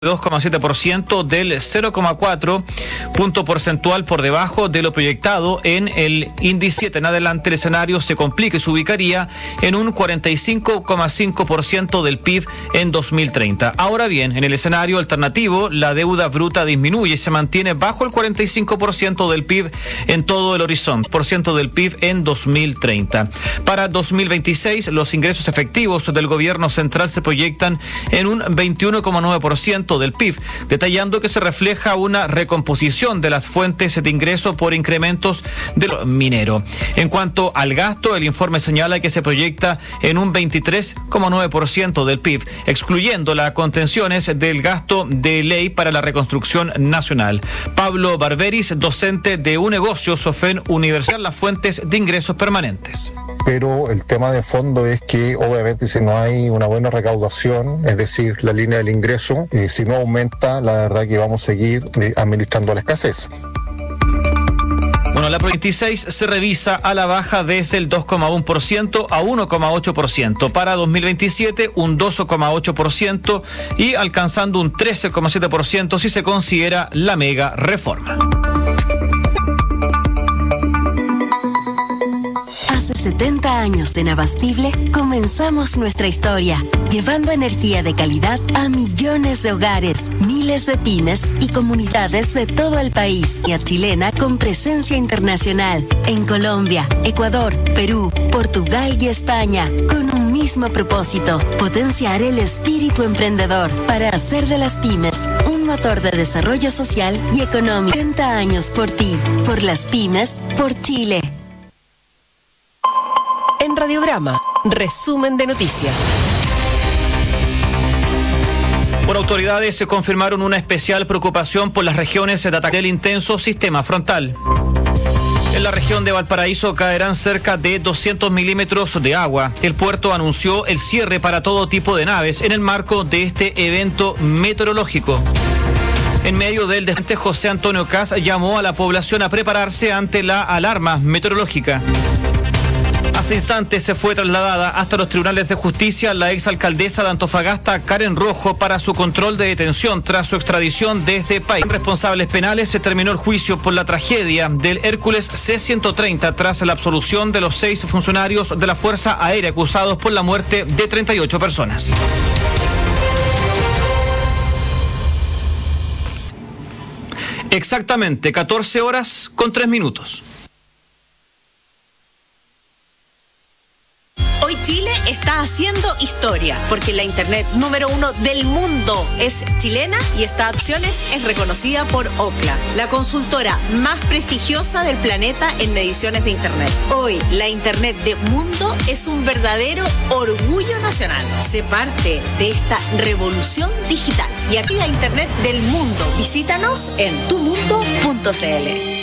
2,7% del 0,4 punto porcentual por debajo de lo proyectado en el índice. En adelante el escenario se complica y se ubicaría en un 45,5% del PIB en 2030. Ahora bien, en el escenario alternativo, la deuda bruta disminuye y se mantiene bajo el 45% del PIB en todo el horizonte, por ciento del PIB en 2030. Para 2026, los ingresos efectivos del gobierno central se proyectan en un 21,9% del PIB, detallando que se refleja una recomposición de las fuentes de ingreso por incrementos del minero. En cuanto al gasto, el informe señala que se proyecta en un 23,9% del PIB, excluyendo las contenciones del gasto de ley para la reconstrucción nacional. Pablo Barberis, docente de un negocio SOFEN Universidad, las fuentes de ingresos permanentes. Pero el tema de fondo es que obviamente si no hay una buena recaudación, es decir, la línea del ingreso, si no aumenta, la verdad que vamos a seguir administrando la escasez. Bueno, la 26 se revisa a la baja desde el 2,1% a 1,8%. Para 2027, un 2,8% y alcanzando un 13,7% si se considera la mega reforma. Hace 70 años de Nabastible comenzamos nuestra historia, llevando energía de calidad a millones de hogares, miles de pymes y comunidades de todo el país. Y a chilena con presencia internacional en Colombia, Ecuador, Perú, Portugal y España, con un mismo propósito: potenciar el espíritu emprendedor para hacer de las pymes un motor de desarrollo social y económico. 70 años por ti, por las pymes, por Chile. En Radiograma, resumen de noticias. Por autoridades se confirmaron una especial preocupación por las regiones de ataque del intenso sistema frontal. En la región de Valparaíso caerán cerca de 200 milímetros de agua. El puerto anunció el cierre para todo tipo de naves en el marco de este evento meteorológico. En medio del desastre, José Antonio Kast llamó a la población a prepararse ante la alarma meteorológica. Hace instantes se fue trasladada hasta los tribunales de justicia la exalcaldesa de Antofagasta, Karen Rojo, para su control de detención tras su extradición desde país. Responsables penales se terminó el juicio por la tragedia del Hércules C-130 tras la absolución de los 6 funcionarios de la Fuerza Aérea acusados por la muerte de 38 personas. Exactamente 14 horas con 3 minutos. Hoy Chile está haciendo historia porque la internet número 1 del mundo es chilena y esta opción es reconocida por Ookla, la consultora más prestigiosa del planeta en mediciones de internet. Hoy la internet de mundo es un verdadero orgullo nacional. Sé parte de esta revolución digital y aquí la internet del mundo. Visítanos en tumundo.cl.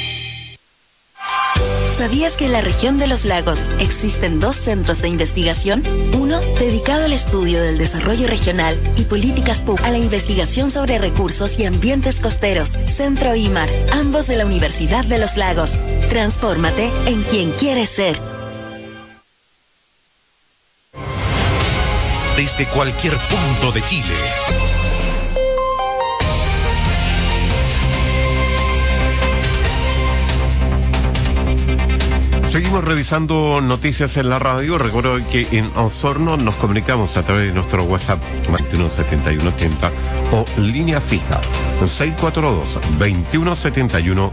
¿Sabías que en la región de los lagos existen 2 centros de investigación? Uno dedicado al estudio del desarrollo regional y políticas públicas, a la investigación sobre recursos y ambientes costeros, Centro IMAR, ambos de la Universidad de los Lagos. Transfórmate en quien quieres ser. Desde cualquier punto de Chile. Seguimos revisando noticias en la radio. Recuerdo que en Osorno nos comunicamos a través de nuestro WhatsApp 217180 o línea fija 642-2171-80.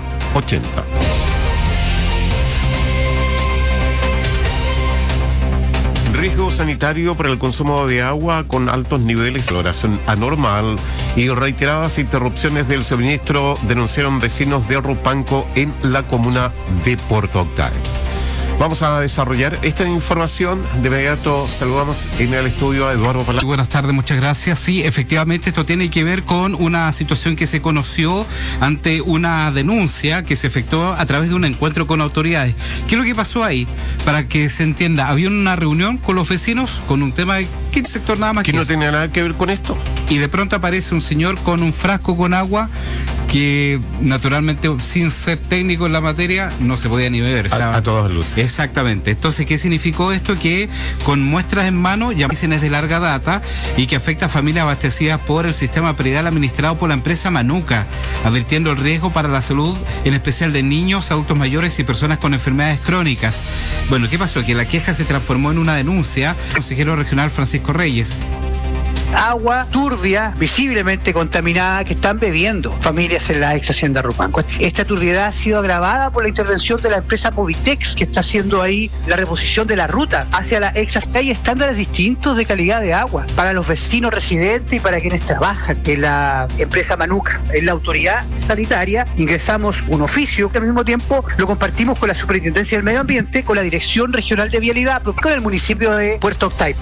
Riesgo sanitario por el consumo de agua con altos niveles de valoración anormal y reiteradas interrupciones del suministro, denunciaron vecinos de Rupanco en la comuna de Puerto Octay. Vamos a desarrollar esta información. De inmediato saludamos en el estudio a Eduardo Palacio. Buenas tardes, muchas gracias. Sí, efectivamente esto tiene que ver con una situación que se conoció ante una denuncia que se efectuó a través de un encuentro con autoridades. ¿Qué es lo que pasó ahí? Para que se entienda, había una reunión con los vecinos con un tema que el sector nada más que no tenía nada que ver con esto. Y de pronto aparece un señor con un frasco con agua que naturalmente, sin ser técnico en la materia, no se podía ni beber. A todas luces. Exactamente. Entonces, ¿qué significó esto? Que con muestras en mano, ya dicen es de larga data y que afecta a familias abastecidas por el sistema predial administrado por la empresa Manuka, advirtiendo el riesgo para la salud, en especial de niños, adultos mayores y personas con enfermedades crónicas. Bueno, ¿qué pasó? Que la queja se transformó en una denuncia. El consejero regional Francisco Reyes. Agua turbia, visiblemente contaminada, que están bebiendo familias en la ex hacienda Rupanco. Esta turbiedad ha sido agravada por la intervención de la empresa Movitex, que está haciendo ahí la reposición de la ruta hacia la ex hacienda. Hay estándares distintos de calidad de agua para los vecinos residentes y para quienes trabajan en la empresa Manuka. En la autoridad sanitaria ingresamos un oficio que al mismo tiempo lo compartimos con la Superintendencia del Medio Ambiente, con la Dirección Regional de Vialidad, con el municipio de Puerto Octay.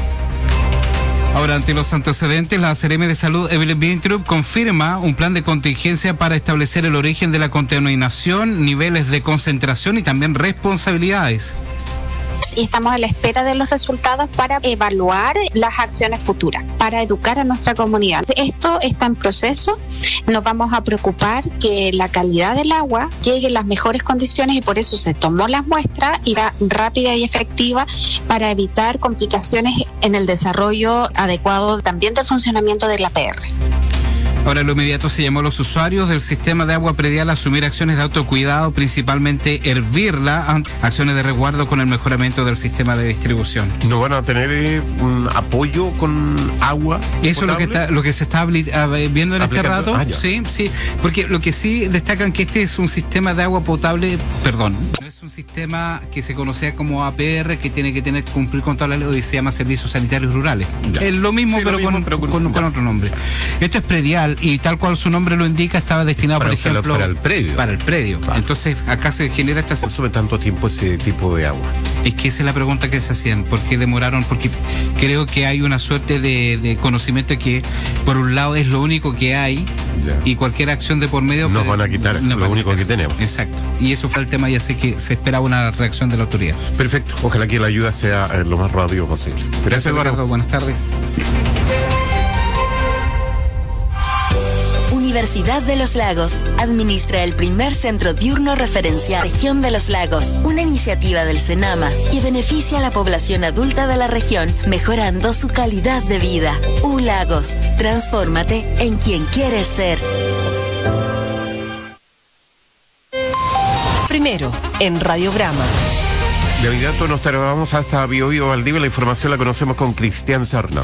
Ahora, ante los antecedentes, la CRM de Salud, Evelyn Bintrup, confirma un plan de contingencia para establecer el origen de la contaminación, niveles de concentración y también responsabilidades. Y estamos a la espera de los resultados para evaluar las acciones futuras, para educar a nuestra comunidad. Esto está en proceso. Nos vamos a preocupar que la calidad del agua llegue en las mejores condiciones y por eso se tomó las muestras y era rápida y efectiva para evitar complicaciones en el desarrollo adecuado también del funcionamiento de la PR. Ahora, lo inmediato se llamó a los usuarios del sistema de agua predial a asumir acciones de autocuidado, principalmente hervirla, acciones de resguardo con el mejoramiento del sistema de distribución. ¿No van a tener un apoyo con agua Eso potable? Es lo que se está viendo en este rato. Sí, porque lo que sí destacan que este es un sistema de agua potable, no es un sistema que se conocía como APR, que tiene que cumplir con toda la ley, se llama Servicios Sanitarios Rurales. Ya. Es lo mismo, sí, pero con otro nombre. Esto es predial y tal cual su nombre lo indica, estaba destinado, por ejemplo, para el predio. Para el predio. Claro. Entonces, acá se genera esta... ¿Consume tanto tiempo ese tipo de agua? Es que esa es la pregunta que se hacían. ¿Por qué demoraron? Porque creo que hay una suerte de conocimiento que, por un lado, es lo único que hay, ya, y cualquier acción de por medio... Nos van a quitar lo único que tenemos. Exacto. Y eso fue el tema, y así que se esperaba una reacción de la autoridad. Perfecto. Ojalá que la ayuda sea lo más rápido posible. Gracias, Eduardo. Buenas tardes. Universidad de los Lagos administra el primer centro diurno referencial Región de los Lagos, una iniciativa del Senama que beneficia a la población adulta de la región, mejorando su calidad de vida. U-Lagos, transfórmate en quien quieres ser. Primero, en Radiograma. De inmediato nos trasladamos hasta Biobío Valdivia. La información la conocemos con Cristian Serna.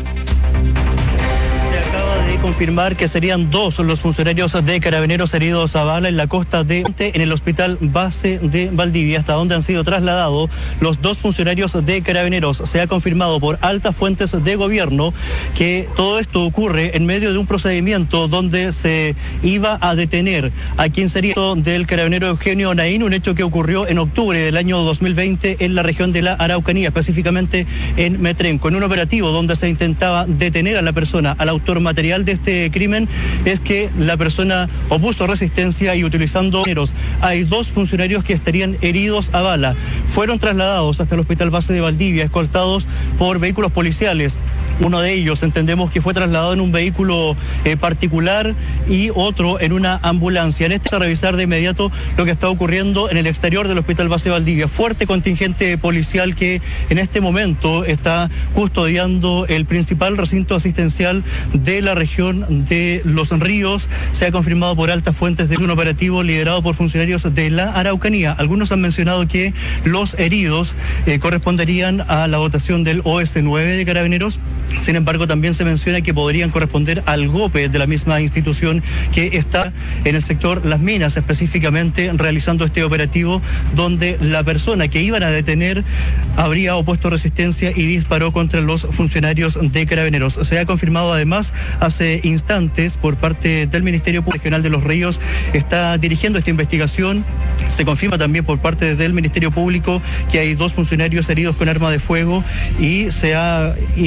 Confirmar que serían 2 los funcionarios de Carabineros heridos a bala en la costa en el hospital base de Valdivia, hasta donde han sido trasladados los 2 funcionarios de Carabineros. Se ha confirmado por altas fuentes de gobierno que todo esto ocurre en medio de un procedimiento donde se iba a detener a quien sería del carabinero Eugenio Naín, un hecho que ocurrió en octubre del año 2020 en la región de la Araucanía, específicamente en Metrenco, en un operativo donde se intentaba detener a la persona, al autor material de este crimen. Es que la persona opuso resistencia y utilizando hay 2 funcionarios que estarían heridos a bala. Fueron trasladados hasta el hospital base de Valdivia, escoltados por vehículos policiales. Uno de ellos entendemos que fue trasladado en un vehículo particular y otro en una ambulancia. En este, a revisar de inmediato lo que está ocurriendo en el exterior del hospital base de Valdivia. Fuerte contingente policial que en este momento está custodiando el principal recinto asistencial de la región de Los Ríos. Se ha confirmado por altas fuentes de un operativo liderado por funcionarios de la Araucanía. Algunos han mencionado que los heridos corresponderían a la dotación del OS-9 de Carabineros. Sin embargo, también se menciona que podrían corresponder al GOPE de la misma institución que está en el sector Las Minas, específicamente realizando este operativo donde la persona que iban a detener habría opuesto resistencia y disparó contra los funcionarios de Carabineros. Se ha confirmado además hace instantes por parte del Ministerio Público Regional de Los Ríos, está dirigiendo esta investigación. Se confirma también por parte del Ministerio Público que hay 2 funcionarios heridos con arma de fuego y se ha informado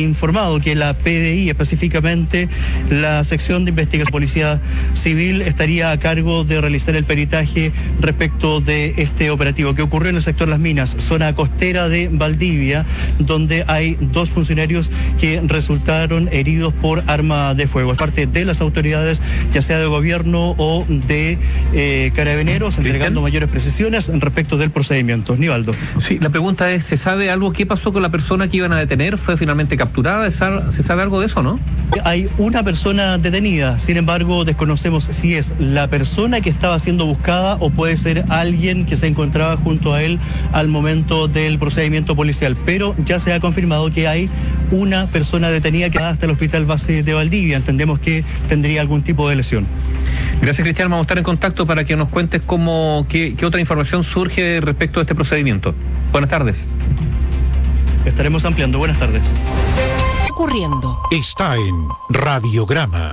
confirmado que la PDI, específicamente la sección de investigación Policía Civil, estaría a cargo de realizar el peritaje respecto de este operativo que ocurrió en el sector Las Minas, zona costera de Valdivia, donde hay 2 funcionarios que resultaron heridos por arma de fuego. Es parte de las autoridades, ya sea de gobierno o de carabineros, entregando mayores precisiones respecto del procedimiento. Nivaldo. Sí, la pregunta es, ¿se sabe algo? ¿Qué pasó con la persona que iban a detener? ¿Fue finalmente capturada? ¿Se sabe algo de eso, no? Hay una persona detenida, sin embargo desconocemos si es la persona que estaba siendo buscada o puede ser alguien que se encontraba junto a él al momento del procedimiento policial, pero ya se ha confirmado que hay una persona detenida que va hasta el hospital base de Valdivia. Entendemos que tendría algún tipo de lesión. Gracias, Cristian. Vamos a estar en contacto para que nos cuentes qué otra información surge respecto a este procedimiento. Buenas tardes. Estaremos ampliando. Buenas tardes. Ocurriendo. Está en Radiograma.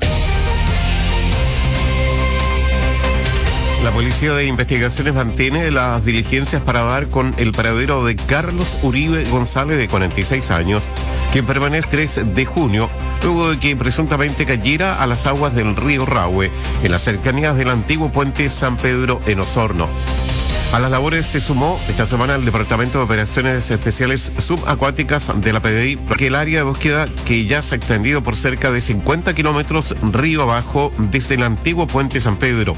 La Policía de Investigaciones mantiene las diligencias para dar con el paradero de Carlos Uribe González, de 46 años, quien permanece 3 de junio, luego de que presuntamente cayera a las aguas del río Rahue, en las cercanías del antiguo puente San Pedro en Osorno. A las labores se sumó esta semana el Departamento de Operaciones Especiales Subacuáticas de la PDI, porque el área de búsqueda, que ya se ha extendido por cerca de 50 kilómetros río abajo desde el antiguo puente San Pedro.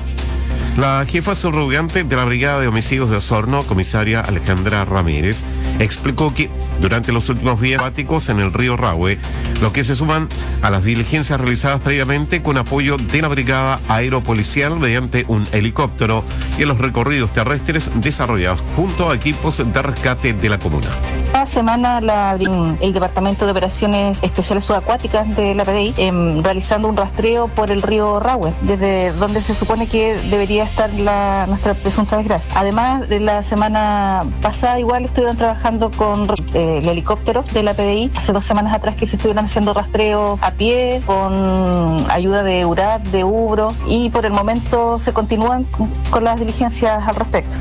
La jefa subrogante de la Brigada de Homicidios de Osorno, comisaria Alejandra Ramírez, explicó que durante los últimos días acuáticos en el río Rahue, los que se suman a las diligencias realizadas previamente con apoyo de la Brigada Aeropolicial mediante un helicóptero y en los recorridos terrestres desarrollados junto a equipos de rescate de la comuna. Esta semana el Departamento de Operaciones Especiales Subacuáticas de la PDI realizando un rastreo por el río Rahue, desde donde se supone que debería estar nuestra presunta desgracia. Además, de la semana pasada igual estuvieron trabajando con el helicóptero de la PDI. Hace 2 semanas atrás que se estuvieron haciendo rastreo a pie con ayuda de URAT, de UBRO, y por el momento se continúan con las diligencias al respecto.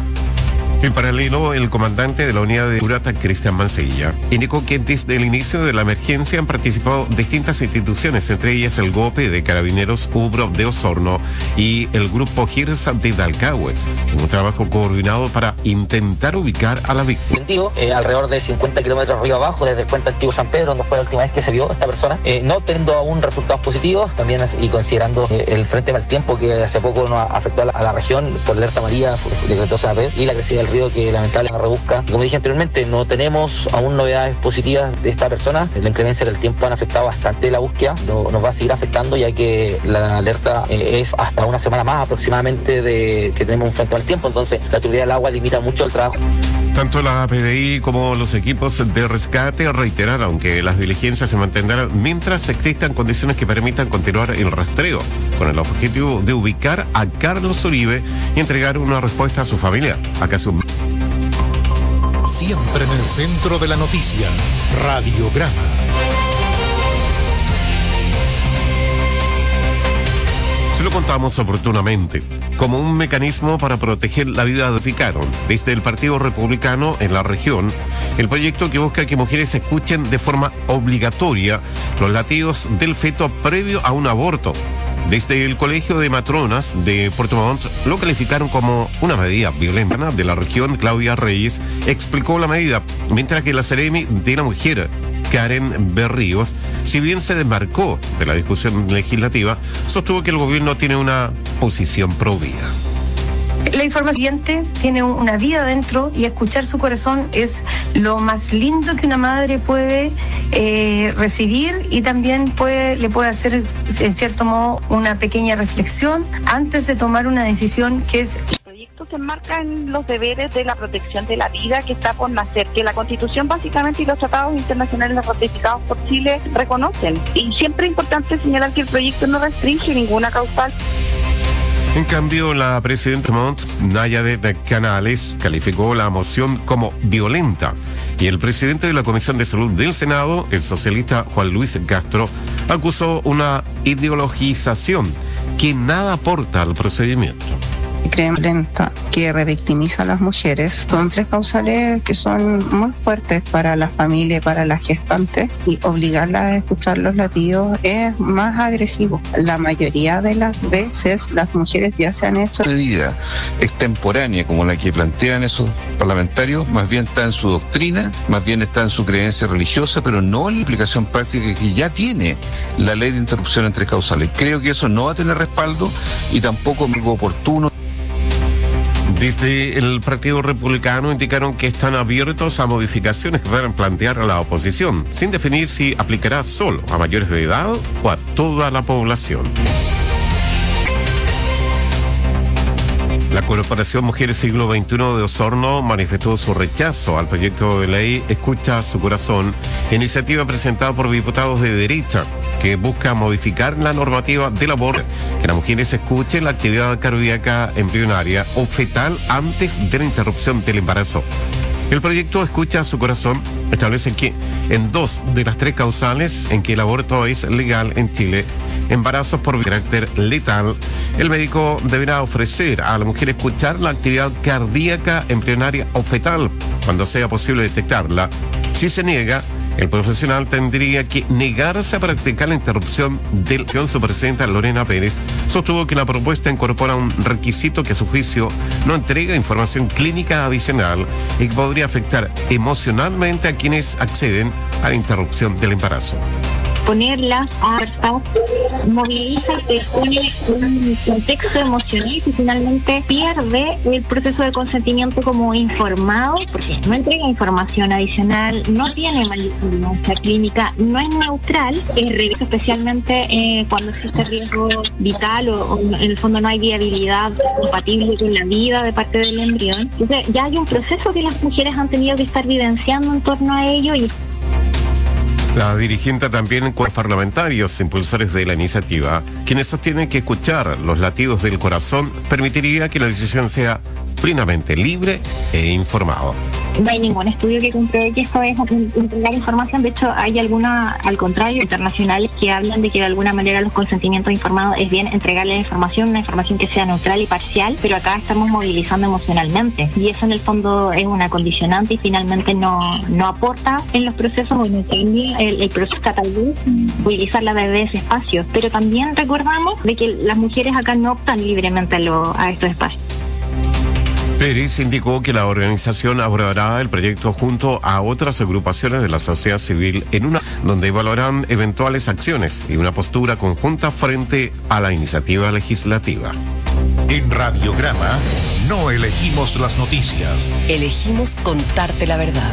En paralelo, el comandante de la unidad de URAT, Cristian Mancilla, indicó que desde el inicio de la emergencia han participado distintas instituciones, entre ellas el GOPE de Carabineros UBRO de Osorno y el Grupo GIRSA de Dalcahue, en un trabajo coordinado para intentar ubicar a la víctima. Alrededor de 50 kilómetros río abajo, desde el puente antiguo San Pedro, donde fue la última vez que se vio esta persona, no teniendo aún resultados positivos, también y considerando el frente mal tiempo que hace poco nos afectó a la región por alerta amarilla, decretó Saber, y la crecida del río que lamentablemente rebusca. Como dije anteriormente, no tenemos aún novedades positivas de esta persona. La inclemencia del tiempo han afectado bastante la búsqueda, nos va a seguir afectando, ya que la alerta es hasta una semana más aproximadamente de que tenemos un frente al tiempo, entonces la turbidez del agua limita mucho el trabajo. Tanto la PDI como los equipos de rescate reiteraron que las diligencias se mantendrán mientras existan condiciones que permitan continuar el rastreo, con el objetivo de ubicar a Carlos Uribe y entregar una respuesta a su familia. Siempre en el centro de la noticia, Radiograma. Se lo contamos oportunamente. Como un mecanismo para proteger la vida, edificaron desde el Partido Republicano en la región el proyecto que busca que mujeres escuchen de forma obligatoria los latidos del feto previo a un aborto. Desde el Colegio de Matronas de Puerto Montt lo calificaron como una medida violenta de la región. Claudia Reyes explicó la medida, mientras que la Seremi de la Mujer, Karen Berríos, si bien se desmarcó de la discusión legislativa, sostuvo que el gobierno tiene una posición pro vida. La información tiene una vida dentro y escuchar su corazón es lo más lindo que una madre puede recibir, y también le puede hacer en cierto modo una pequeña reflexión antes de tomar una decisión que es... Se enmarcan los deberes de la protección de la vida que está por nacer, que la Constitución básicamente y los tratados internacionales ratificados por Chile reconocen. Y siempre es importante señalar que el proyecto no restringe ninguna causal. En cambio, la presidenta Montt, Nayadet Canales, calificó la moción como violenta, y el presidente de la Comisión de Salud del Senado, el socialista Juan Luis Castro, acusó una ideologización que nada aporta al procedimiento. Creemos lenta que revictimiza a las mujeres. Son 3 causales que son muy fuertes para la familia y para las gestantes, y obligarlas a escuchar los latidos es más agresivo. La mayoría de las veces las mujeres ya se han hecho medida extemporánea como la que plantean esos parlamentarios, más bien está en su doctrina, más bien está en su creencia religiosa, pero no en la aplicación práctica que ya tiene la ley de interrupción en 3 causales. Creo que eso no va a tener respaldo y tampoco es algo oportuno. Desde el Partido Republicano indicaron que están abiertos a modificaciones que puedan plantear a la oposición, sin definir si aplicará solo a mayores de edad o a toda la población. La Corporación Mujeres Siglo XXI de Osorno manifestó su rechazo al proyecto de ley Escucha su Corazón, iniciativa presentada por diputados de derecha, que busca modificar la normativa del aborto, que las mujeres escuchen la actividad cardíaca embrionaria o fetal antes de la interrupción del embarazo. El proyecto Escucha su Corazón establece que en 2 de las 3 causales en que el aborto es legal en Chile, embarazos por carácter letal, el médico deberá ofrecer a la mujer escuchar la actividad cardíaca embrionaria o fetal cuando sea posible detectarla. Si se niega, el profesional tendría que negarse a practicar la interrupción del su presidenta Lorena Pérez. Sostuvo que la propuesta incorpora un requisito que a su juicio no entrega información clínica adicional y que podría afectar emocionalmente a quienes acceden a la interrupción del embarazo. Ponerlas hartas moviliza y te pone un contexto emocional que finalmente pierde el proceso de consentimiento como informado, porque no entrega información adicional, no tiene manipulación clínica, no es neutral, es riesgo especialmente cuando existe riesgo vital o en el fondo no hay viabilidad compatible con la vida de parte del embrión. Entonces ya hay un proceso que las mujeres han tenido que estar vivenciando en torno a ello. Y la dirigente también con los parlamentarios impulsores de la iniciativa, quienes sostienen que escuchar los latidos del corazón permitiría que la decisión sea plenamente libre e informado. No hay ningún estudio que compruebe que esto es entregar información. De hecho, hay algunas, al contrario, internacionales que hablan de que de alguna manera los consentimientos informados es bien entregarle la información, una información que sea neutral y parcial, pero acá estamos movilizando emocionalmente y eso en el fondo es una condicionante y finalmente no aporta en los procesos o en el proceso tal vez movilizarla desde ese espacio. Pero también recordamos de que las mujeres acá no optan libremente a estos espacios. Pérez indicó que la organización abordará el proyecto junto a otras agrupaciones de la sociedad civil en una donde evaluarán eventuales acciones y una postura conjunta frente a la iniciativa legislativa. En Radiograma no elegimos las noticias. Elegimos contarte la verdad.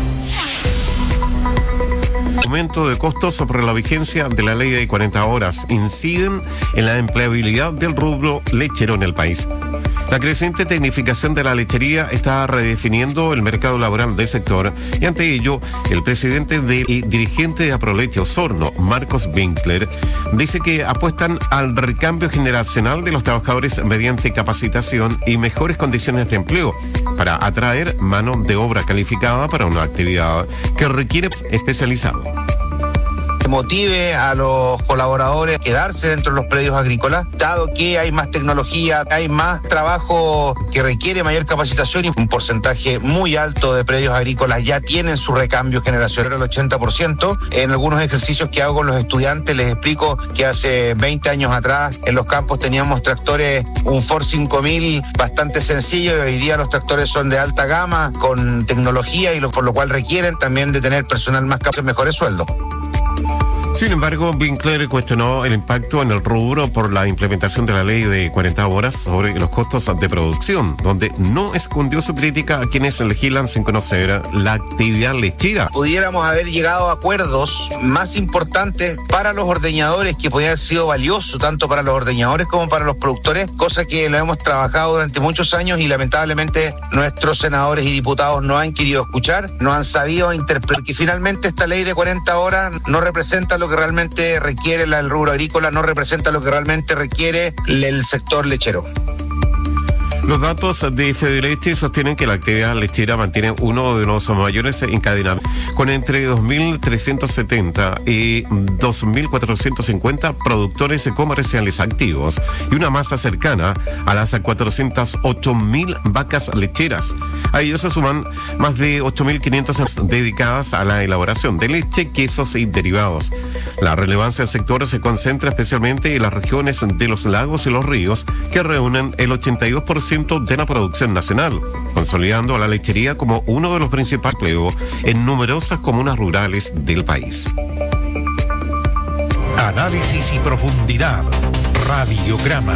Aumento de costos sobre la vigencia de la ley de 40 horas inciden en la empleabilidad del rubro lechero en el país. La creciente tecnificación de la lechería está redefiniendo el mercado laboral del sector y ante ello, el presidente y dirigente de Aproleche Osorno, Marcos Winkler, dice que apuestan al recambio generacional de los trabajadores mediante capacitación y mejores condiciones de empleo para atraer mano de obra calificada para una actividad que requiere especializado. Motive a los colaboradores a quedarse dentro de los predios agrícolas, dado que hay más tecnología, hay más trabajo que requiere mayor capacitación y un porcentaje muy alto de predios agrícolas ya tienen su recambio generacional al 80%. En algunos ejercicios que hago con los estudiantes les explico que hace 20 años atrás en los campos teníamos tractores, un Ford 5000 bastante sencillo y hoy día los tractores son de alta gama con tecnología y por lo cual requieren también de tener personal más capaz y mejores sueldos. Sin embargo, Winkler cuestionó el impacto en el rubro por la implementación de la ley de 40 horas sobre los costos de producción, donde no escondió su crítica a quienes legislan sin conocer la actividad lechera. Pudiéramos haber llegado a acuerdos más importantes para los ordeñadores que podría haber sido valioso tanto para los ordeñadores como para los productores, cosa que lo hemos trabajado durante muchos años y lamentablemente nuestros senadores y diputados no han querido escuchar, no han sabido interpretar, que finalmente esta ley de 40 horas no representa lo que realmente requiere el rubro agrícola, no representa lo que realmente requiere el sector lechero. Los datos de Fedeleche sostienen que la actividad lechera mantiene uno de los mayores encadenamientos, con entre 2.370 y 2.450 productores comerciales activos y una masa cercana a las 408.000 vacas lecheras. A ellos se suman más de 8.500 dedicadas a la elaboración de leche, quesos y derivados. La relevancia del sector se concentra especialmente en las regiones de los lagos y los ríos, que reúnen el 82% de la producción nacional, consolidando a la lechería como uno de los principales empleos en numerosas comunas rurales del país. Análisis y profundidad. Radiograma.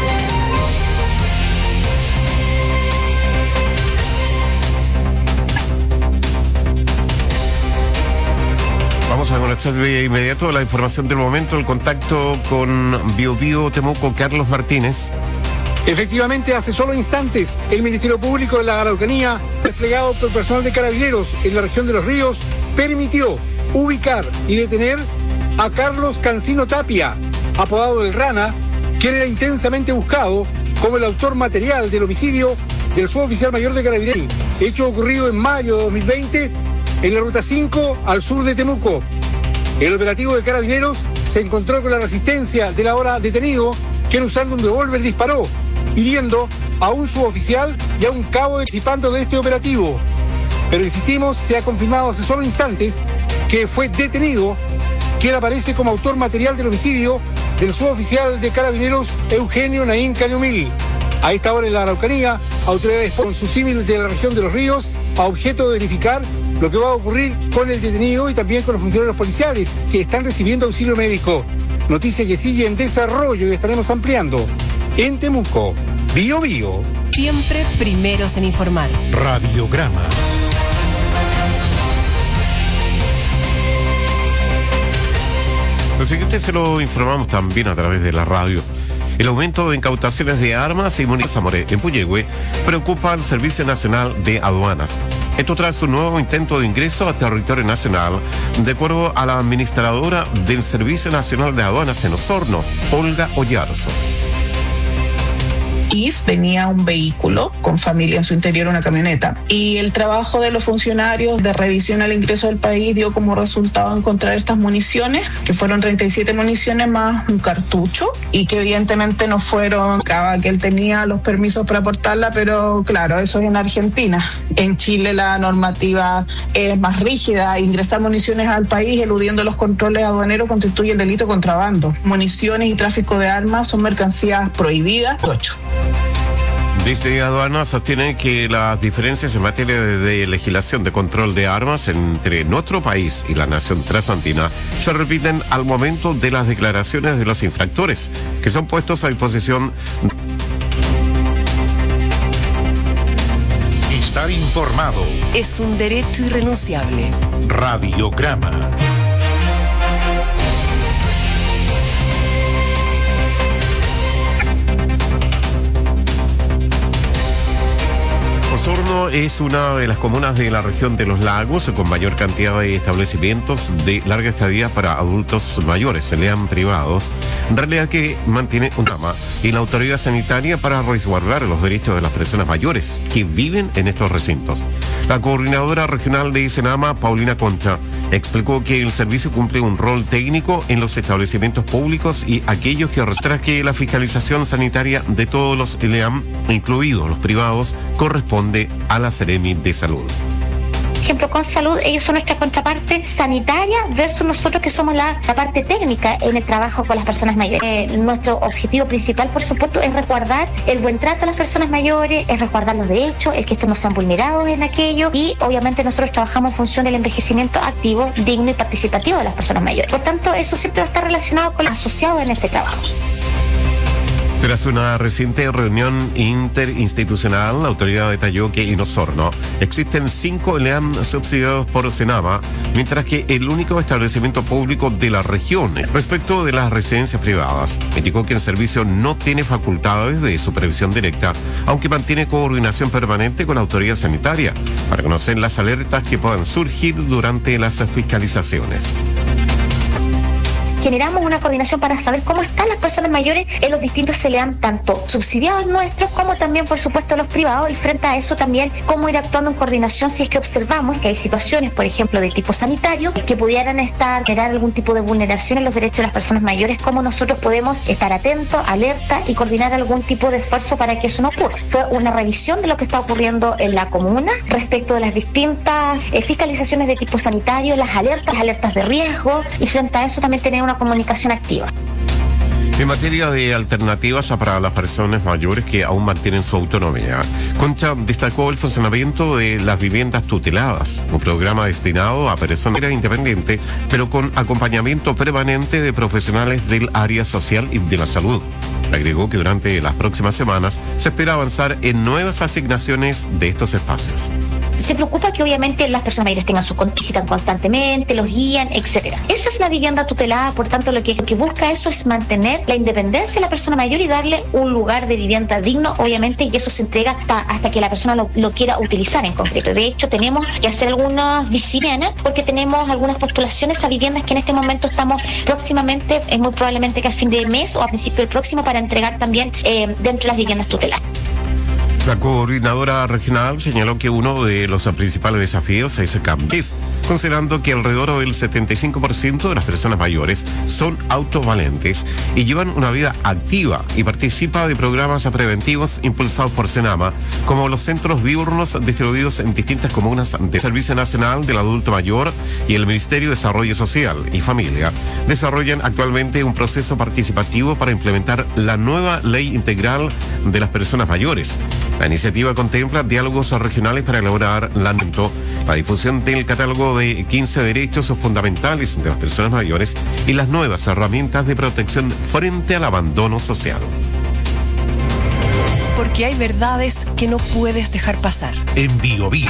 Vamos a conocer de inmediato la información del momento, el contacto con BioBio Temuco, Carlos Martínez. Efectivamente, hace solo instantes, el Ministerio Público de la Araucanía, desplegado por personal de Carabineros en la región de Los Ríos, permitió ubicar y detener a Carlos Cancino Tapia, apodado El Rana, quien era intensamente buscado como el autor material del homicidio del suboficial mayor de Carabineros, hecho ocurrido en mayo de 2020 en la Ruta 5 al sur de Temuco. El operativo de Carabineros se encontró con la resistencia del ahora detenido, quien usando un revólver disparó, hiriendo a un suboficial y a un cabo participando de este operativo. Pero insistimos, se ha confirmado hace solo instantes que fue detenido quien aparece como autor material del homicidio del suboficial de Carabineros Eugenio Naín Cañumil. A esta hora en la Araucanía, autoridades con su símil de la región de Los Ríos a objeto de verificar lo que va a ocurrir con el detenido y también con los funcionarios policiales que están recibiendo auxilio médico. Noticia que sigue en desarrollo y estaremos ampliando. En Temuco, BioBio. Siempre primeros en informar. Radiograma. Lo siguiente se lo informamos también a través de la radio. El aumento de incautaciones de armas y municiones Zamoré en Puyehue preocupa al Servicio Nacional de Aduanas. Esto tras un nuevo intento de ingreso a territorio nacional, de acuerdo a la administradora del Servicio Nacional de Aduanas en Osorno, Olga Oyarzo. Venía un vehículo con familia en su interior, una camioneta, y el trabajo de los funcionarios de revisión al ingreso del país dio como resultado encontrar estas municiones, que fueron 37 municiones más un cartucho, y que evidentemente no fueron, que él tenía los permisos para portarla, pero claro, eso es en Argentina. En Chile la normativa es más rígida, ingresar municiones al país eludiendo los controles aduaneros constituye el delito de contrabando. Municiones y tráfico de armas son mercancías prohibidas. 8. Desde aduanas sostienen que las diferencias en materia de legislación de control de armas entre nuestro país y la nación trasandina se repiten al momento de las declaraciones de los infractores, que son puestos a disposición. Estar informado es un derecho irrenunciable. Radiograma. Osorno es una de las comunas de la región de los lagos con mayor cantidad de establecimientos de larga estadía para adultos mayores, se lean privados, en realidad que mantiene un programa y la autoridad sanitaria para resguardar los derechos de las personas mayores que viven en estos recintos. La coordinadora regional de Senama, Paulina Concha, explicó que el servicio cumple un rol técnico en los establecimientos públicos y aquellos que tras que la fiscalización sanitaria de todos los LEAM, incluidos los privados, corresponde a la Seremi de Salud. Por ejemplo, con salud, ellos son nuestra contraparte sanitaria versus nosotros que somos la parte técnica en el trabajo con las personas mayores. Nuestro objetivo principal, por supuesto, es resguardar el buen trato a las personas mayores, es resguardar los derechos, el que estos no sean vulnerados en aquello, y obviamente nosotros trabajamos en función del envejecimiento activo, digno y participativo de las personas mayores. Por tanto, eso siempre va a estar relacionado con los asociados en este trabajo. Tras una reciente reunión interinstitucional, la autoridad detalló que en Osorno existen 5 LEAM subsidiados por Senama, mientras que el único establecimiento público de la región. Respecto de las residencias privadas, indicó que el servicio no tiene facultades de supervisión directa, aunque mantiene coordinación permanente con la autoridad sanitaria para conocer las alertas que puedan surgir durante las fiscalizaciones. generamos una coordinación para saber cómo están las personas mayores en los distintos CELEAM, tanto subsidiados nuestros como también, por supuesto, los privados, y frente a eso también cómo ir actuando en coordinación si es que observamos que hay situaciones, por ejemplo, de tipo sanitario, que pudieran generar algún tipo de vulneración en los derechos de las personas mayores, cómo nosotros podemos estar atentos, alerta y coordinar algún tipo de esfuerzo para que eso no ocurra. Fue una revisión de lo que está ocurriendo en la comuna respecto de las distintas fiscalizaciones de tipo sanitario, las alertas de riesgo, y frente a eso también tener una comunicación activa. En materia de alternativas para las personas mayores que aún mantienen su autonomía, Concha destacó el funcionamiento de las viviendas tuteladas, un programa destinado a personas independientes, pero con acompañamiento permanente de profesionales del área social y de la salud. Agregó que durante las próximas semanas se espera avanzar en nuevas asignaciones de estos espacios. Se preocupa que obviamente las personas mayores tengan visitan constantemente, los guían, etcétera. Esa es la vivienda tutelada, por tanto lo que busca eso es mantener la independencia de la persona mayor y darle un lugar de vivienda digno, obviamente, y eso se entrega hasta que la persona lo quiera utilizar en concreto. De hecho, tenemos que hacer algunas visitas porque tenemos algunas postulaciones a viviendas que en este momento estamos próximamente, es muy probablemente que al fin de mes o a principio del próximo, para entregar también dentro de las viviendas tuteladas. La coordinadora regional señaló que uno de los principales desafíos es el cambio, considerando que alrededor del 75% de las personas mayores son autovalentes y llevan una vida activa y participa de programas preventivos impulsados por Senama, como los centros diurnos distribuidos en distintas comunas del Servicio Nacional del Adulto Mayor y el Ministerio de Desarrollo Social y Familia. Desarrollan actualmente un proceso participativo para implementar la nueva Ley Integral de las Personas Mayores. La iniciativa contempla diálogos regionales para elaborar la difusión del catálogo de 15 derechos fundamentales de las personas mayores y las nuevas herramientas de protección frente al abandono social. Porque hay verdades que no puedes dejar pasar. En BioBio.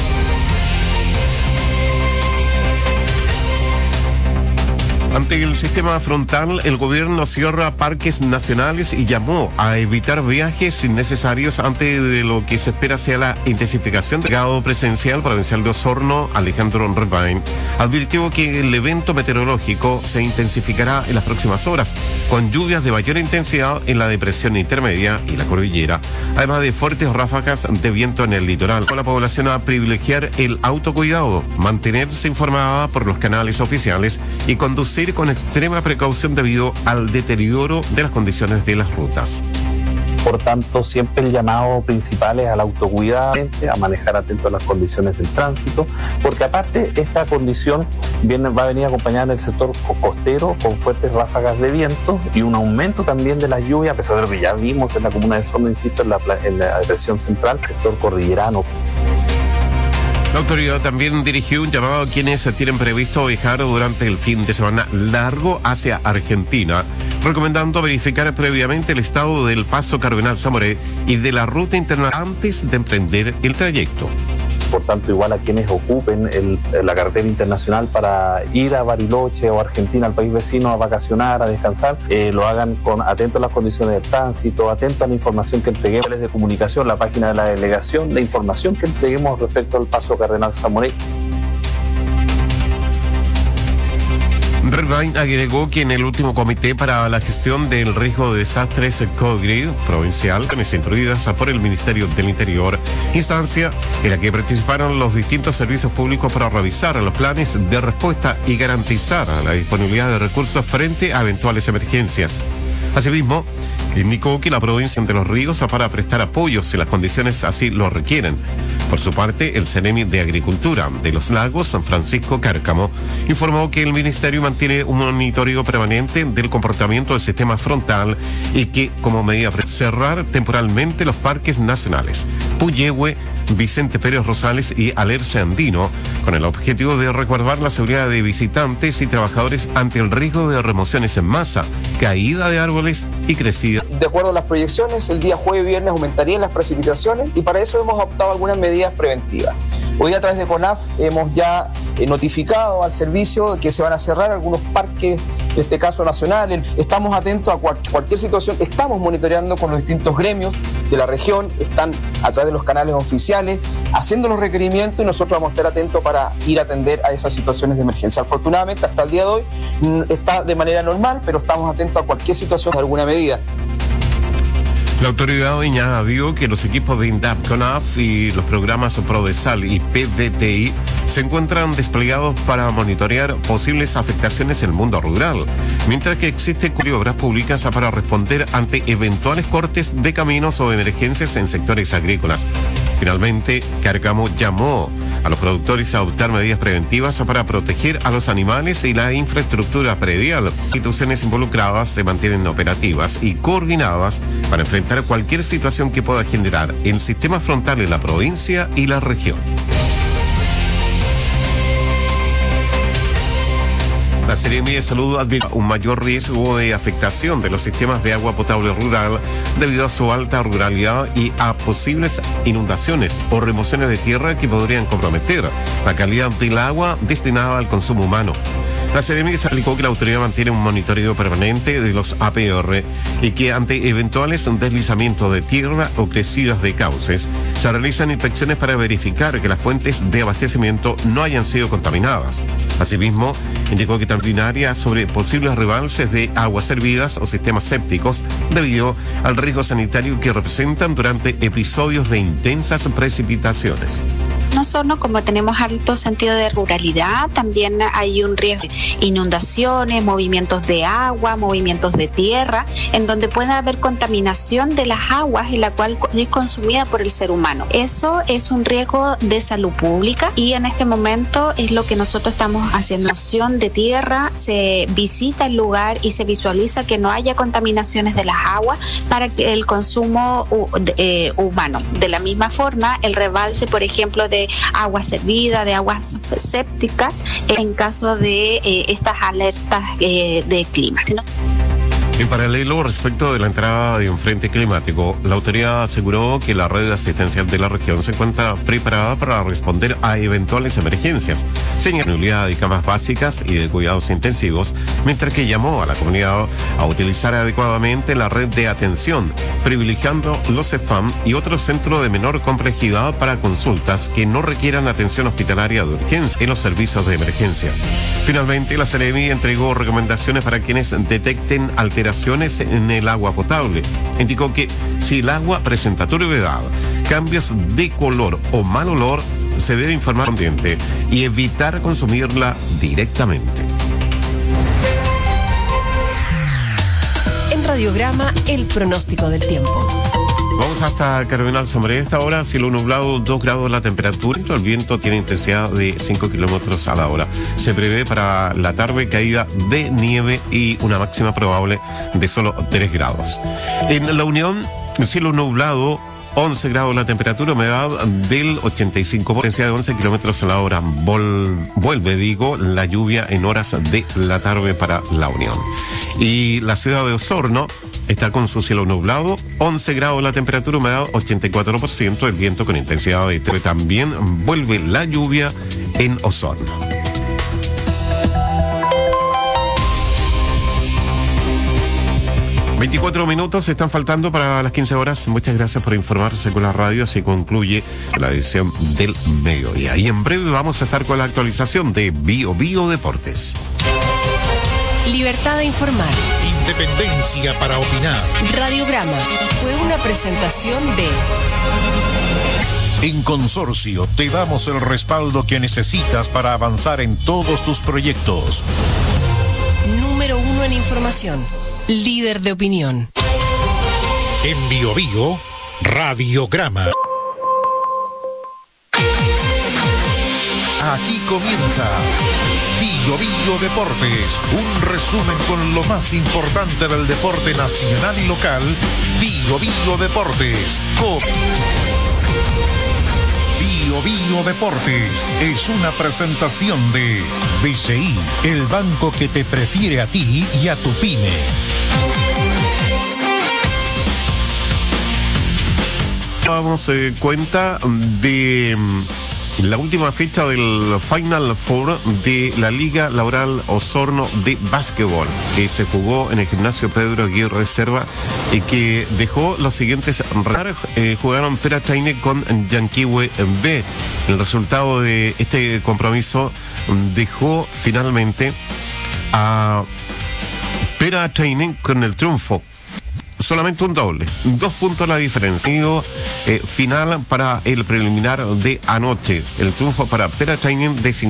Ante el sistema frontal, el gobierno cierra parques nacionales y llamó a evitar viajes innecesarios ante de lo que se espera sea la intensificación del delegado presidencial provincial de Osorno, Alejandro Redvain, advirtió que el evento meteorológico se intensificará en las próximas horas, con lluvias de mayor intensidad en la depresión intermedia y la cordillera, además de fuertes ráfagas de viento en el litoral. Con la población a privilegiar el autocuidado, mantenerse informada por los canales oficiales y conducir con extrema precaución debido al deterioro de las condiciones de las rutas. Por tanto, siempre el llamado principal es al autocuidado, a manejar atento a las condiciones del tránsito, porque aparte esta condición va a venir acompañada en el sector costero con fuertes ráfagas de viento y un aumento también de las lluvias, a pesar de lo que ya vimos en la comuna de Osorno, insisto, en la depresión central, sector cordillerano. La autoridad también dirigió un llamado a quienes tienen previsto viajar durante el fin de semana largo hacia Argentina, recomendando verificar previamente el estado del paso Cardenal Zamoré y de la ruta interna antes de emprender el trayecto. Por tanto, igual a quienes ocupen la carretera internacional para ir a Bariloche o Argentina, al país vecino, a vacacionar, a descansar, lo hagan atento a las condiciones del tránsito, atento a la información que entreguemos de comunicación, la página de la delegación, la información que entreguemos respecto al paso Cardenal Zamoré. Redvain agregó que en el último comité para la gestión del riesgo de desastres COGRID provincial, incluidas por el Ministerio del Interior, instancia en la que participaron los distintos servicios públicos para revisar los planes de respuesta y garantizar la disponibilidad de recursos frente a eventuales emergencias. Asimismo, indicó que la provincia de Los Ríos para prestar apoyo si las condiciones así lo requieren. Por su parte, el CENEMI de Agricultura de Los Lagos, San Francisco Cárcamo, informó que el ministerio mantiene un monitoreo permanente del comportamiento del sistema frontal y que, como medida cerrar temporalmente los parques nacionales Puyehue, Vicente Pérez Rosales y Alerce Andino, con el objetivo de resguardar la seguridad de visitantes y trabajadores ante el riesgo de remociones en masa, caída de árboles y crecida. De acuerdo a las proyecciones, el día jueves y viernes aumentarían las precipitaciones y para eso hemos adoptado algunas medidas preventivas. Hoy a través de CONAF hemos ya notificado al servicio que se van a cerrar algunos parques, en este caso nacionales. Estamos atentos a cualquier situación, estamos monitoreando con los distintos gremios de la región, están a través de los canales oficiales haciendo los requerimientos y nosotros vamos a estar atentos para ir a atender a esas situaciones de emergencia. Afortunadamente hasta el día de hoy está de manera normal, pero estamos atentos a cualquier situación de alguna medida. La autoridad añadió que los equipos de INDAP, CONAF y los programas PRODESAL y PDTI se encuentran desplegados para monitorear posibles afectaciones en el mundo rural, mientras que existe obras públicas para responder ante eventuales cortes de caminos o emergencias en sectores agrícolas. Finalmente, Cárcamo llamó a los productores a adoptar medidas preventivas para proteger a los animales y la infraestructura predial. Las instituciones involucradas se mantienen operativas y coordinadas para enfrentar cualquier situación que pueda generar el sistema frontal en la provincia y la región. La Seremi de Salud advierte un mayor riesgo de afectación de los sistemas de agua potable rural debido a su alta ruralidad y a posibles inundaciones o remociones de tierra que podrían comprometer la calidad del agua destinada al consumo humano. La Seremi explicó que la autoridad mantiene un monitoreo permanente de los APR y que ante eventuales deslizamientos de tierra o crecidas de cauces, se realizan inspecciones para verificar que las fuentes de abastecimiento no hayan sido contaminadas. Asimismo, indicó que también área sobre posibles rebalses de aguas servidas o sistemas sépticos debido al riesgo sanitario que representan durante episodios de intensas precipitaciones. No solo como tenemos alto sentido de ruralidad, también hay un riesgo de inundaciones, movimientos de agua, movimientos de tierra, en donde puede haber contaminación de las aguas en la cual es consumida por el ser humano. Eso es un riesgo de salud pública y en este momento es lo que nosotros estamos haciendo. Acción de tierra, se visita el lugar y se visualiza que no haya contaminaciones de las aguas para que el consumo humano. De la misma forma, el rebalse, por ejemplo, de agua servida, de aguas sépticas, en caso de estas alertas de clima. En paralelo, respecto de la entrada de un frente climático, la autoridad aseguró que la red asistencial de la región se encuentra preparada para responder a eventuales emergencias, señalabilidad de camas básicas y de cuidados intensivos, mientras que llamó a la comunidad a utilizar adecuadamente la red de atención, privilegiando los CEFAM y otros centros de menor complejidad para consultas que no requieran atención hospitalaria de urgencia en los servicios de emergencia. Finalmente, la Seremi entregó recomendaciones para quienes detecten alteraciones en el agua potable. Indicó que si el agua presenta turbiedad, cambios de color o mal olor, se debe informar al correspondiente y evitar consumirla directamente. En Radiograma, el pronóstico del tiempo. Vamos hasta Cardenal Sombré. Esta hora, cielo nublado, 2 grados la temperatura. El viento tiene intensidad de 5 kilómetros a la hora. Se prevé para la tarde caída de nieve y una máxima probable de solo 3 grados. En La Unión, cielo nublado, 11 grados la temperatura, humedad del 85%, potencia de 11 kilómetros a la hora. Vuelve, la lluvia en horas de la tarde para La Unión. Y la ciudad de Osorno está con su cielo nublado, 11 grados la temperatura, humedad 84%, el viento con intensidad de 3. También vuelve la lluvia en Osorno. ...24 están faltando para las 15 horas. Muchas gracias por informarse con la radio. Así concluye la edición del mediodía. Y en breve vamos a estar con la actualización de Bio Deportes. Libertad de informar. Independencia para opinar. Radiograma fue una presentación de... En Consorcio te damos el respaldo que necesitas para avanzar en todos tus proyectos. Número 1 en información. Líder de opinión. En Bio Radiograma. Aquí comienza Bio Deportes, un resumen con lo más importante del deporte nacional y local. Bio Deportes. Bio Deportes es una presentación de BCI, el banco que te prefiere a ti y a tu pyme. Damos cuenta de la última fecha del Final Four de la Liga Laboral Osorno de Básquetbol, que se jugó en el gimnasio Pedro Aguirre Reserva y que dejó los siguientes jugaron Perachainen con Yanquihue B. El resultado de este compromiso dejó finalmente a Perachainen con el triunfo. Solamente un doble, 2 puntos la diferencia. Final para el preliminar de anoche. El triunfo para Perachainen de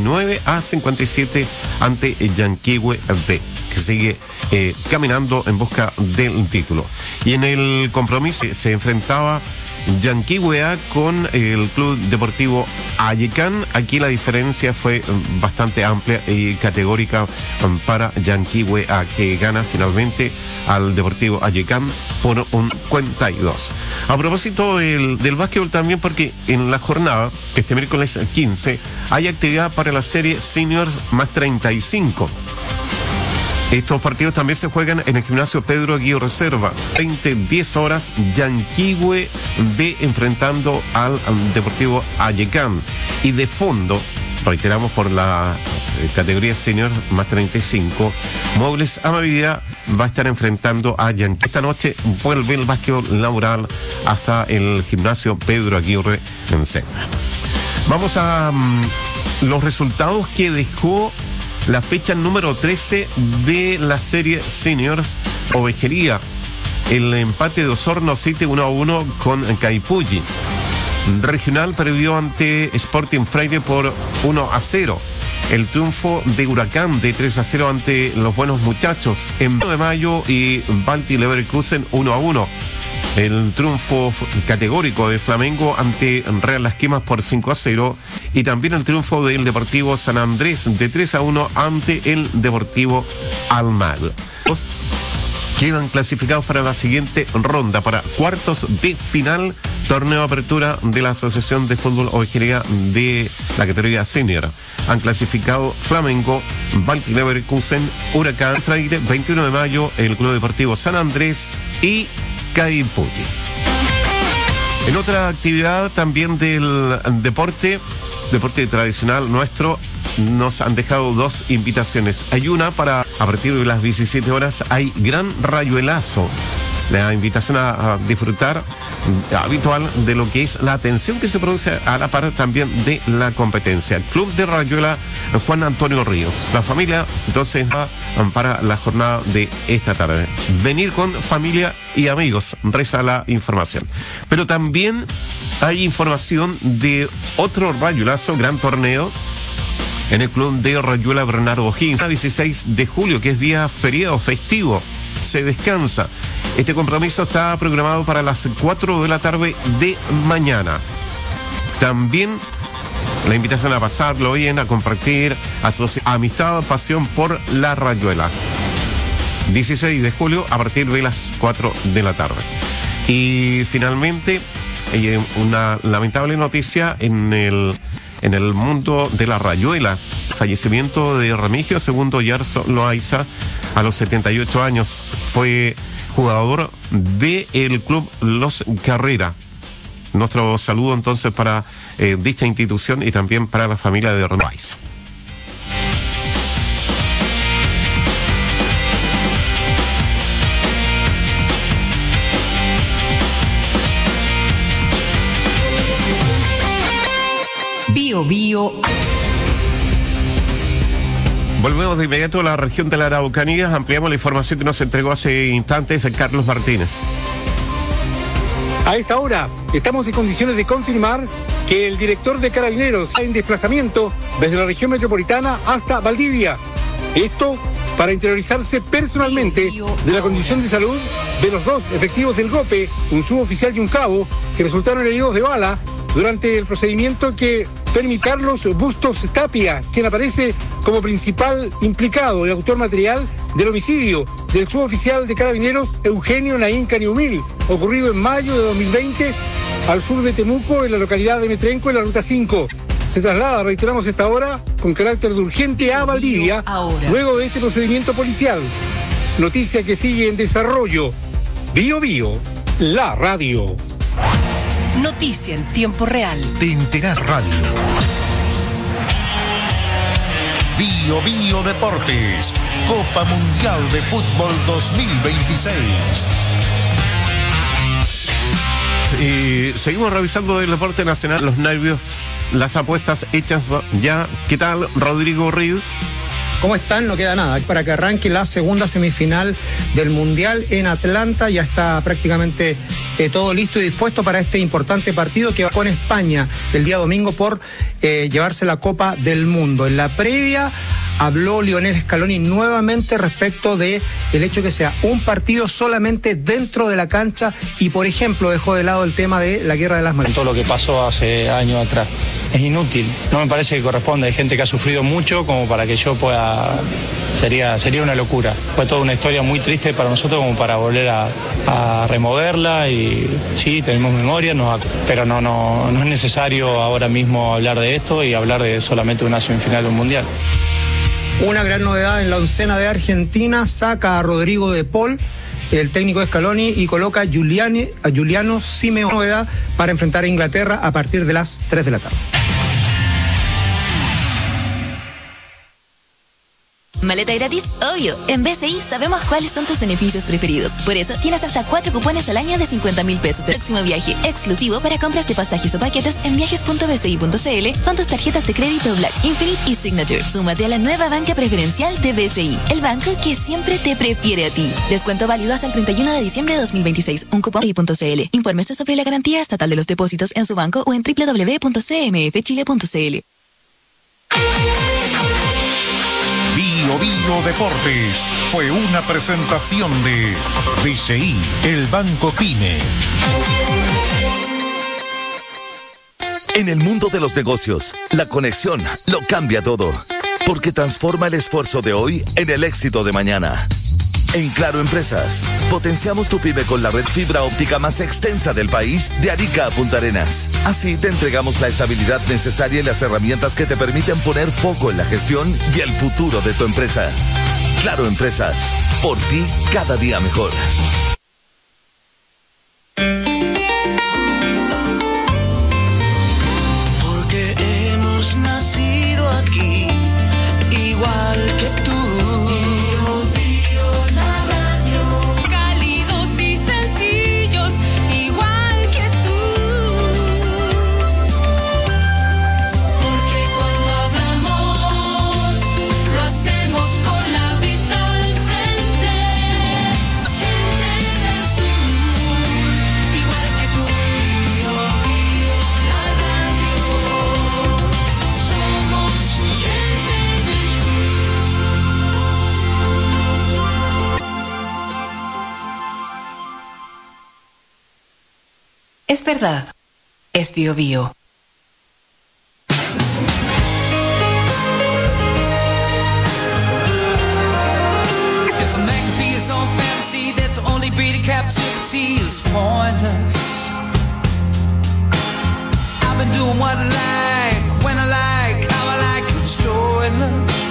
59-57 ante Yanquihue B, que sigue caminando en busca del título. Y en el compromiso se enfrentaba Yanquihue A con el Club Deportivo Ayecán. Aquí la diferencia fue bastante amplia y categórica para Yanquihue A, que gana finalmente al Deportivo Ayecán por un 52. A propósito del básquetbol también, porque en la jornada, este miércoles 15, hay actividad para la serie Seniors más 35. Estos partidos también se juegan en el gimnasio Pedro Aguirre Reserva. 10 horas, Yanquihue B enfrentando al Deportivo Ayecán. Y de fondo, reiteramos por la categoría senior más 35, Móviles Amabilidad va a estar enfrentando a Yanquihue. Esta noche vuelve el básquetbol laboral hasta el gimnasio Pedro Aguirre en Sena. Vamos a los resultados que dejó la fecha número 13 de la serie Seniors Ovejería. El empate de Osorno City 1-1 con Caipulli. Regional perdió ante Sporting Freire por 1-0. El triunfo de Huracán de 3-0 ante los Buenos Muchachos en 1 de mayo y Balti Leverkusen 1-1. El triunfo categórico de Flamengo ante Real Las Quemas por 5-0 y también el triunfo del Deportivo San Andrés de 3-1 ante el Deportivo Almagro. Quedan clasificados para la siguiente ronda, para cuartos de final, torneo de apertura de la Asociación de Fútbol Ovejería de la categoría senior. Han clasificado Flamengo, Balti Leverkusen, Huracán Freire, 21 de mayo, el Club Deportivo San Andrés y Caipulli. En otra actividad también del deporte tradicional nuestro, nos han dejado 2 invitaciones. Hay una para, a partir de las 17 horas, hay gran rayuelazo. La invitación a disfrutar habitual de lo que es la atención que se produce a la par también de la competencia. Club de Rayuela Juan Antonio Ríos. La familia entonces va para la jornada de esta tarde. Venir con familia y amigos, reza la información. Pero también hay información de otro rayuelazo, gran torneo en el Club de Rayuela Bernardo O'Higgins. 16 de julio, que es día feriado festivo. Se descansa. Este compromiso está programado para las 4 de la tarde de mañana. También la invitación a pasarlo bien, a compartir, amistad, pasión por la rayuela. 16 de julio a partir de las 4 de la tarde. Y finalmente, una lamentable noticia en el mundo de la rayuela. Fallecimiento de Remigio II Yarzo Loaiza a los 78 años. Fue jugador del club Los Carrera. Nuestro saludo entonces para dicha institución y también para la familia de Loaiza. Bio Bio. Volvemos de inmediato a la región de la Araucanía. Ampliamos la información que nos entregó hace instantes Carlos Martínez. A esta hora estamos en condiciones de confirmar que el director de Carabineros está en desplazamiento desde la región metropolitana hasta Valdivia. Esto para interiorizarse personalmente de la condición de salud de los 2 efectivos del GOPE, un suboficial y un cabo, que resultaron heridos de bala durante el procedimiento que permite Carlos Bustos Tapia, quien aparece como principal implicado y autor material del homicidio del suboficial de Carabineros Eugenio Naín Caniumil, ocurrido en mayo de 2020 al sur de Temuco, en la localidad de Metrenco, en la ruta 5. Se traslada, reiteramos esta hora, con carácter de urgente a Valdivia, luego de este procedimiento policial. Noticia que sigue en desarrollo. Bio Bio, la radio. Noticia en tiempo real. Te enterás radio. Bio Bio Deportes, Copa Mundial de Fútbol 2026. Y seguimos revisando del deporte nacional, los nervios, las apuestas hechas ya. ¿Qué tal, Rodrigo Reed? ¿Cómo están? No queda nada para que arranque la segunda semifinal del Mundial en Atlanta. Ya está prácticamente todo listo y dispuesto para este importante partido que va con España el día domingo por llevarse la Copa del Mundo. En la previa habló Lionel Scaloni nuevamente respecto de el hecho que sea un partido solamente dentro de la cancha y, por ejemplo, dejó de lado el tema de la guerra de las Malvinas. Todo lo que pasó hace años atrás es inútil, no me parece que corresponde. Hay gente que ha sufrido mucho como para que yo pueda... Sería una locura. Fue toda una historia muy triste para nosotros como para volver a removerla y sí, tenemos memoria, pero no es necesario ahora mismo hablar de esto y hablar de solamente una semifinal de un Mundial. Una gran novedad en la oncena de Argentina, saca a Rodrigo de Paul, el técnico de Scaloni, y coloca a Giuliano Simeone, novedad para enfrentar a Inglaterra a partir de las 3 de la tarde. ¿Maleta gratis? Obvio. En BCI sabemos cuáles son tus beneficios preferidos. Por eso tienes hasta 4 cupones al año de 50.000 pesos de próximo viaje exclusivo para compras de pasajes o paquetes en viajes.bci.cl con tus tarjetas de crédito Black, Infinite y Signature. Súmate a la nueva banca preferencial de BCI, el banco que siempre te prefiere a ti. Descuento válido hasta el 31 de diciembre de 2026. Un cupón BCI.cl. Infórmese sobre la garantía estatal de los depósitos en su banco o en www.cmfchile.cl. Bio Bio Deportes fue una presentación de BCI, el Banco Pyme. En el mundo de los negocios, la conexión lo cambia todo, porque transforma el esfuerzo de hoy en el éxito de mañana. En Claro Empresas, potenciamos tu pyme con la red fibra óptica más extensa del país, de Arica a Punta Arenas. Así te entregamos la estabilidad necesaria y las herramientas que te permiten poner foco en la gestión y el futuro de tu empresa. Claro Empresas, por ti cada día mejor. Porque hemos nacido aquí, igual que tú. Es verdad, es Bio Bio. If a man could be his own fantasy, that's only breeding captivity is pointless. I've been doing what I like, when I like, how I like, it's joyless.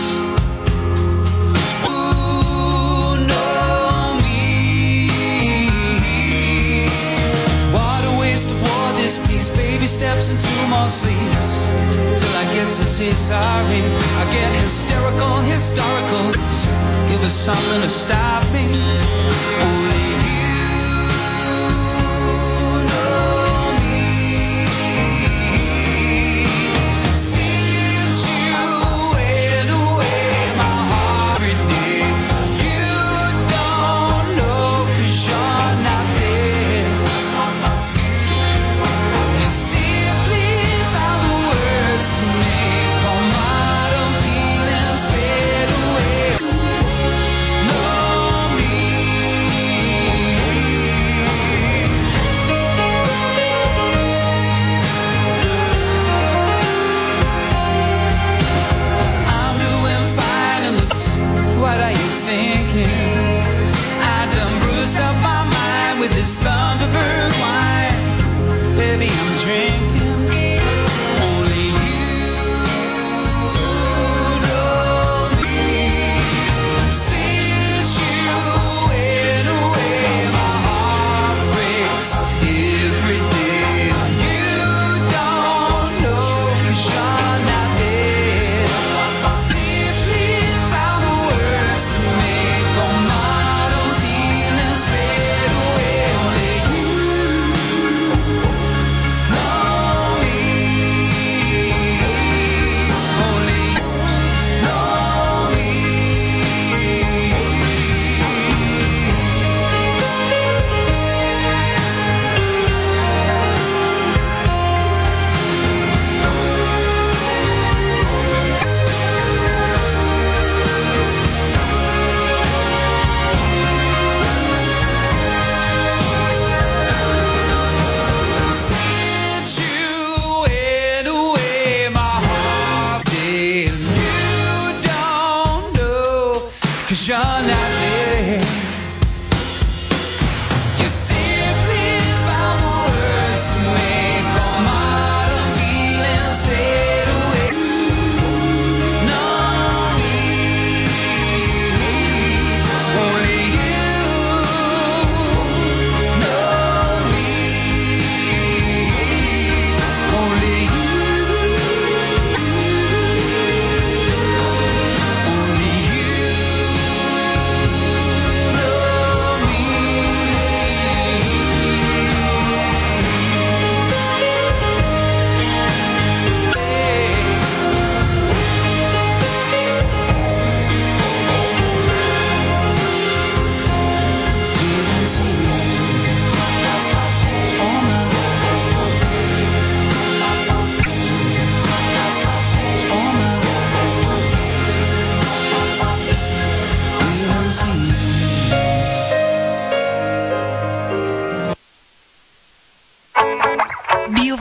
Baby steps into more sleeps till I get to say sorry. I get hysterical, historical. Give us something to stop me. Only you know me. Since you went away, my heart reneged. You don't know 'cause you're not there. Know me.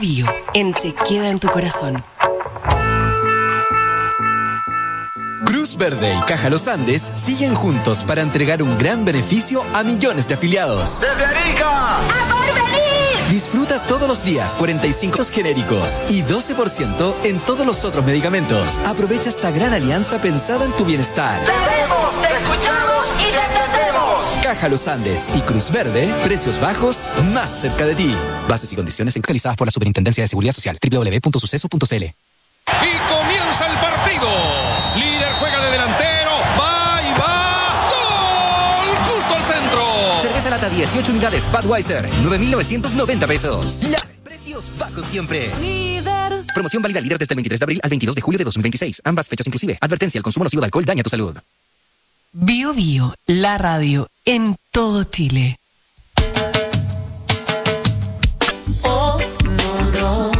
Bio Bio, Se queda en tu corazón. Cruz Verde y Caja Los Andes siguen juntos para entregar un gran beneficio a millones de afiliados. ¡Desde Arica! ¡A Porvenir! Disfruta todos los días 45 genéricos y 12% en todos los otros medicamentos. Aprovecha esta gran alianza pensada en tu bienestar. ¡Te vemos, te escuchamos y te entendemos! Caja Los Andes y Cruz Verde, precios bajos más cerca de ti. Bases y condiciones actualizadas por la Superintendencia de Seguridad Social. www.suceso.cl. Y comienza el partido. Líder juega de delantero. Va y va. ¡Gol! Justo al centro. Cerveza lata 18 unidades Budweiser, 9,990 pesos. Precios bajos siempre. Líder. Promoción válida líder desde el 23 de abril al 22 de julio de 2026. Ambas fechas inclusive. Advertencia: el consumo nocivo de alcohol daña tu salud. Bio Bio, la radio en todo Chile. Oh, no, no.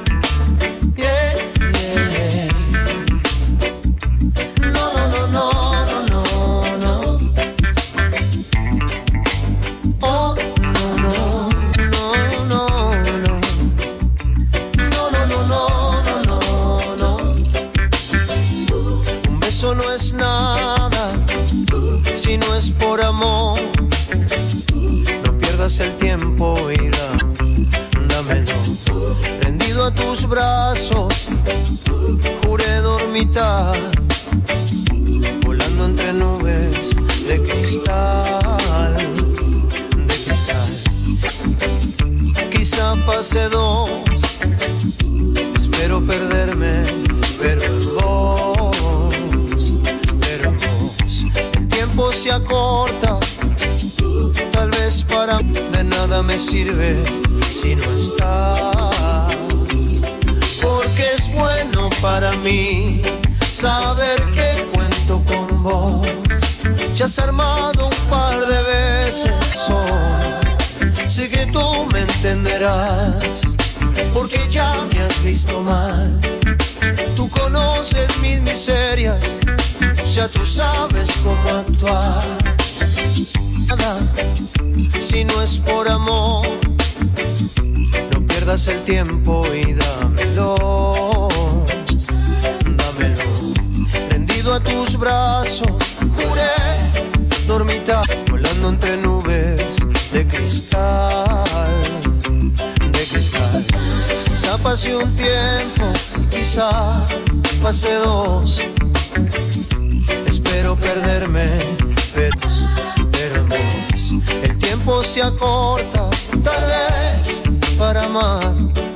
Eso no es nada si no es por amor. No pierdas el tiempo y dámelo. Rendido a tus brazos, juré dormitar, volando entre nubes de cristal, de cristal. Quizá pase dos, espero perderme, pero en vos. El tiempo se acorta, tal vez para de nada me sirve si no estás. Porque es bueno para mí saber que cuento con vos. Ya has armado un par de veces hoy. Sé que tú me entenderás, porque ya me has visto mal. Tú conoces mis miserias, ya tú sabes cómo actuar. Nada, si no es por amor, no pierdas el tiempo y dámelo, dámelo. Rendido a tus brazos, juré dormitar, volando entre nubes de cristal, de cristal. Quizá pase un tiempo, quizá pase dos. Espero perderme, pero vos. El tiempo se acorta, tal vez para amar.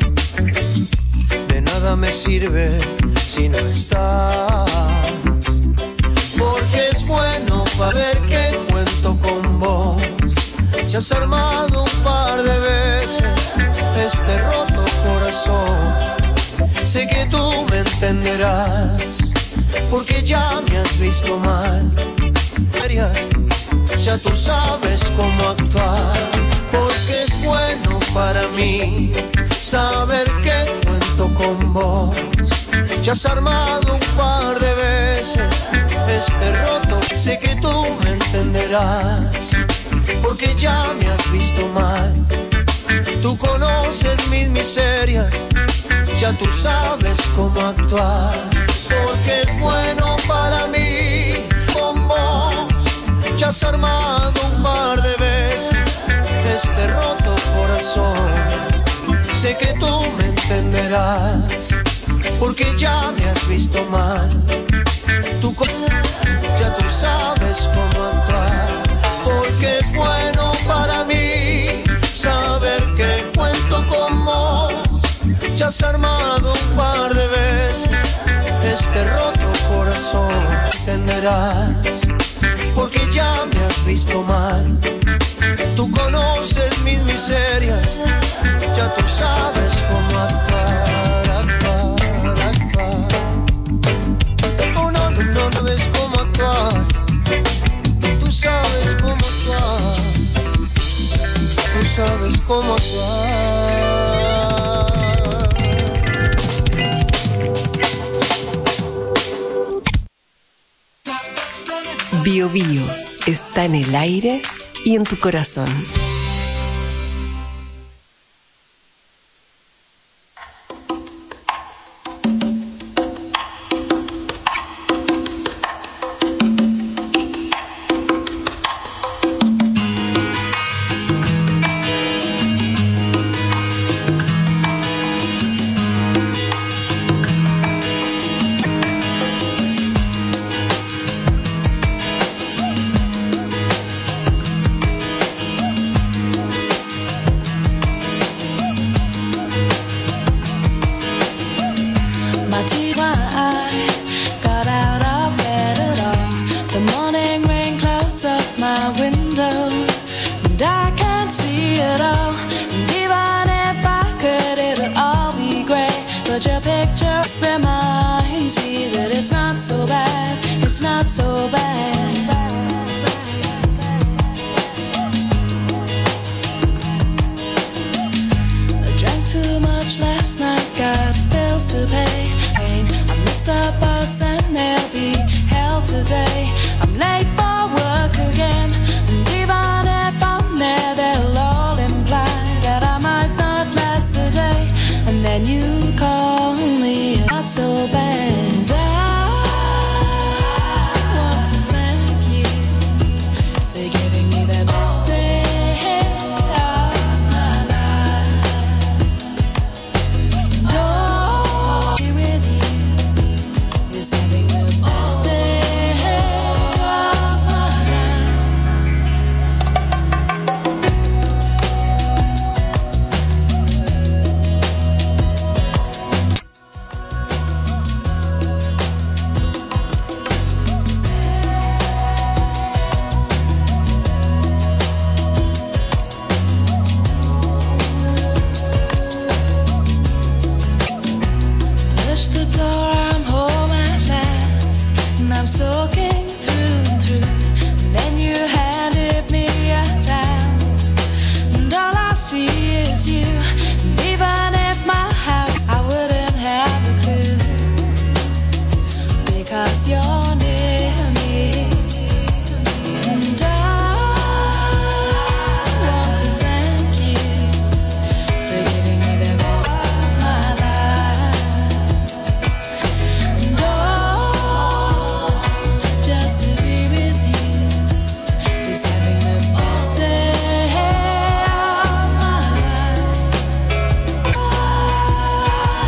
De nada me sirve si no estás. Porque es bueno saber que cuento con vos. Ya has armado un par de veces este roto corazón. Sé que tú me entenderás, porque ya me has visto mal. Ya tú sabes cómo actuar. Porque es bueno para mí saber que cuento con vos. Ya has armado un par de veces este roto. Sé que tú me entenderás, porque ya me has visto mal. Tú conoces mis miserias, ya tú sabes cómo actuar. Porque es bueno para mí con vos. Ya has armado un par de veces este roto corazón. Sé que tú me entenderás, porque ya me has visto mal. Tú ya tú sabes cómo actuar. Porque es bueno para mí saber que cuento con vos. Ya has armado un par de veces este roto corazón. Entenderás, porque ya me has visto mal. Tú conoces mis miserias, ya tú sabes cómo actuar, actuar. Oh, no ves cómo actuar. Tú sabes cómo actuar. Tú sabes cómo actuar. Bio Bio está en el aire. y en tu corazón. too much last night, got bills to pay. I missed the bus and there'll be hell today. I'm late.